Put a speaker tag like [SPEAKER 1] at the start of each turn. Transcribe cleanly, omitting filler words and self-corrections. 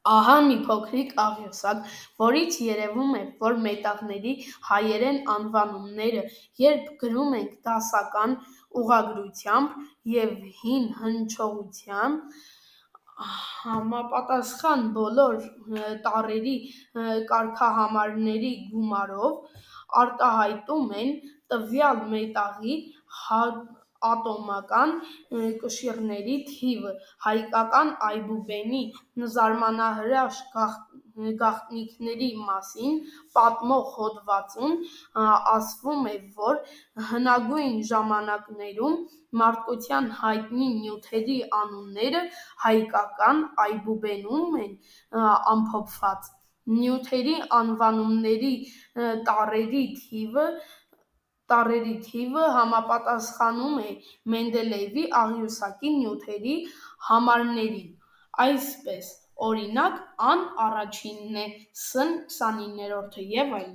[SPEAKER 1] Ահա մի փոքրիկ աղյուսակ, որից երևում է, որ մետաղների հայերեն անվանումները երբ գրում ենք դասական ուղղագրությամբ և հին հնչողությամբ, համապատասխան բոլոր տառերի կարգահամարների գումարով, արտահայտում են տվյալ մետաղի ատոմական կշիռների թիվը: Հայկական այբուբենի զարմանահրաշ գաղտնիքների մասին պատմող հոդվածում ասվում է, որ հնագույն ժամանակներում մարդկության հայտնի նյութերի անունները հայկական այբուբենում են ամփոփված: Նյութերի անվանումների տառերի թիվը համապատասխանում է Մենդելեևի աղյուսակի նյութերի համարներին: Այսպես, օրինակ, Ան առաջինն է, Ս 29-րդը և այլն: